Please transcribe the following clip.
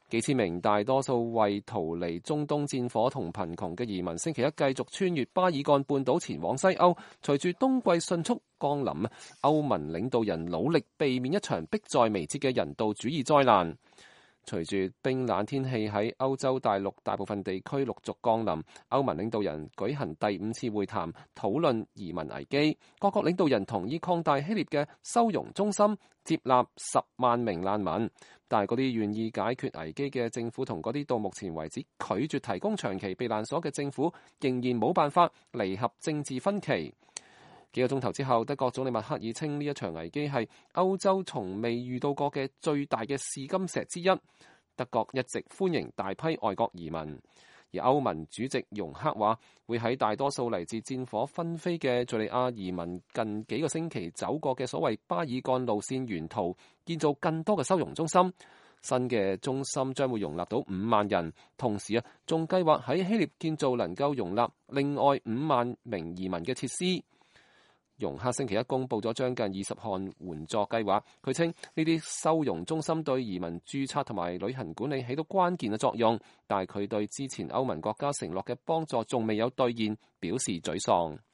幾千名大多數為逃離中東戰火同貧窮嘅移民，星期一繼續穿越巴爾幹半島前往西歐。隨住冬季迅速降臨，歐盟領導人努力避免一場迫在眉睫嘅人道主義災難。隨住冰冷天氣喺歐洲大陸大部分地區陸續降臨，歐盟領導人舉行第5次會談，討論移民危機。各國領導人同意擴大希臘嘅收容中心，接納10萬名難民。但係嗰啲願意解決危機嘅政府同嗰啲到目前為止拒絕提供長期避難所嘅政府，仍然冇辦法彌合政治分歧。幾個鐘頭之後，德國總理默克爾稱呢一場危機係歐洲從未遇到過嘅最大嘅試金石之一。德國一直歡迎大批外國移民，而歐盟主席容克話會喺大多數嚟自戰火紛飛嘅敘利亞移民近幾個星期走過嘅所謂巴爾幹路線沿途建造更多嘅收容中心。新嘅中心將會容納到5萬人，同時仲計劃喺希臘建造能夠容納另外5萬名移民嘅設施。容克星期一公布咗將近20項援助計劃，佢稱呢啲收容中心對移民註冊同埋旅行管理起到關鍵嘅作用，但係佢對之前歐盟國家承諾嘅幫助仲未有兌現表示沮喪。